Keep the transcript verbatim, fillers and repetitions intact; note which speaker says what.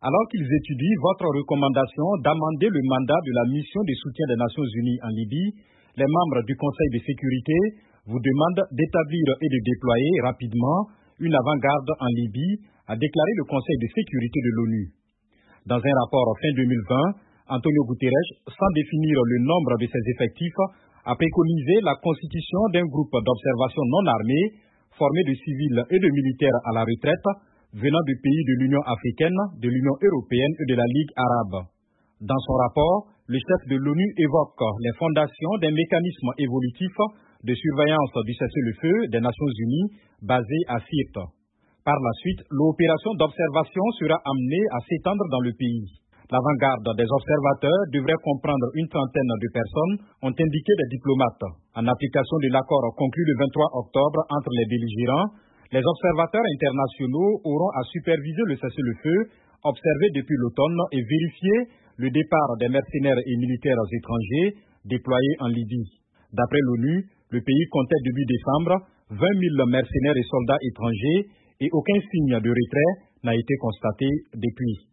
Speaker 1: Alors qu'ils étudient votre recommandation d'amender le mandat de la mission de soutien des Nations Unies en Libye, les membres du Conseil de sécurité vous demandent d'établir et de déployer rapidement une avant-garde en Libye, a déclaré le Conseil de sécurité de l'ONU. Dans un rapport fin deux mille vingt, Antonio Guterres, sans définir le nombre de ses effectifs, a préconisé la constitution d'un groupe d'observation non armé formé de civils et de militaires à la retraite venant de pays de l'Union africaine, de l'Union européenne et de la Ligue arabe. Dans son rapport, le chef de l'ONU évoque les fondations d'un mécanisme évolutif de surveillance du cessez-le-feu des Nations Unies basé à Sirte. Par la suite, l'opération d'observation sera amenée à s'étendre dans le pays. L'avant-garde des observateurs devrait comprendre une trentaine de personnes, ont indiqué des diplomates. En application de l'accord conclu le vingt-trois octobre entre les belligérants, les observateurs internationaux auront à superviser le cessez-le-feu observé depuis l'automne et vérifier le départ des mercenaires et militaires étrangers déployés en Libye. D'après l'ONU, le pays comptait début décembre vingt mille mercenaires et soldats étrangers et aucun signe de retrait n'a été constaté depuis.